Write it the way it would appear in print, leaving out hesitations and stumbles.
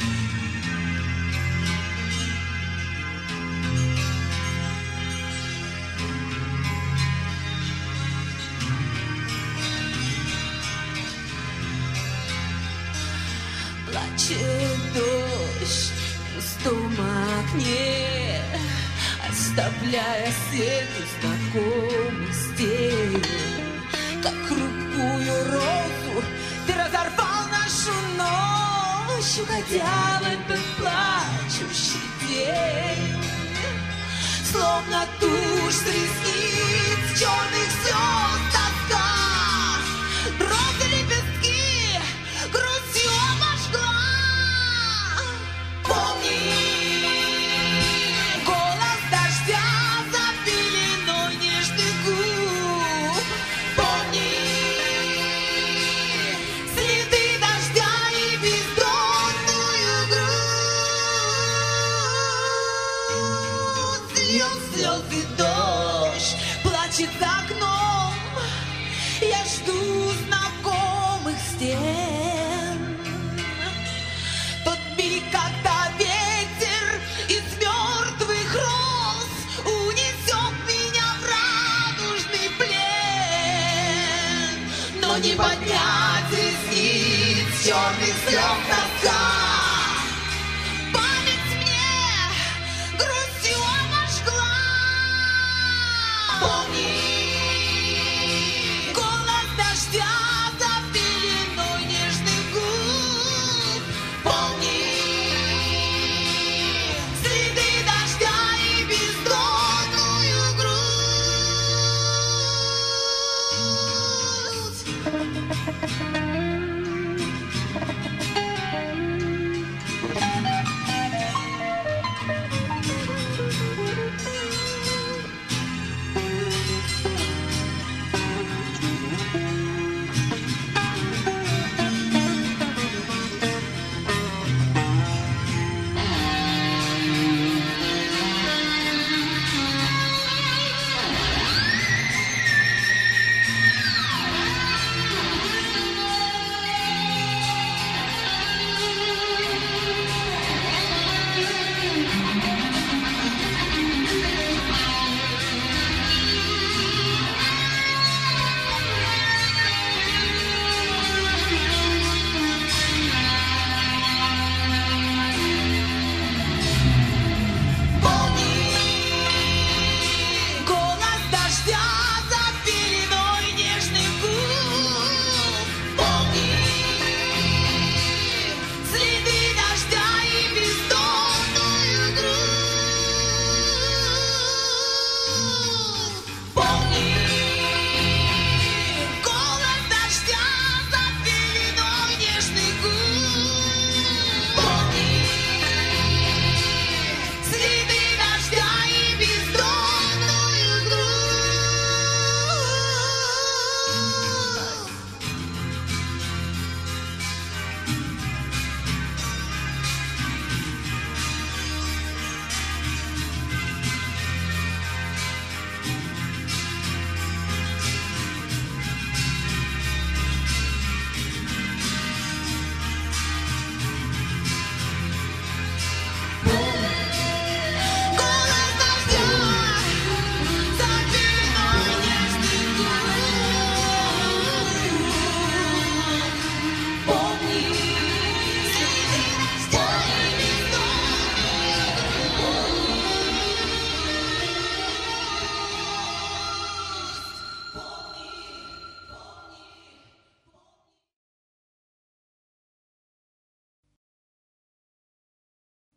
Плачет дождь в пустом окне, оставляя след знакомых стен. Как хрупкую розу ты разорвал нашу ночь, уходя в этот плачущий день. Словно тушь с ресниц черных слез тоска, розы лепестки грустью обожгла. Помни, голос дождя за пеленой нежных губ. Помни, следы дождя и бездонную грудь. Льет слезы дождь, плачет за окном. Я жду знакомых стен. Тот миг, когда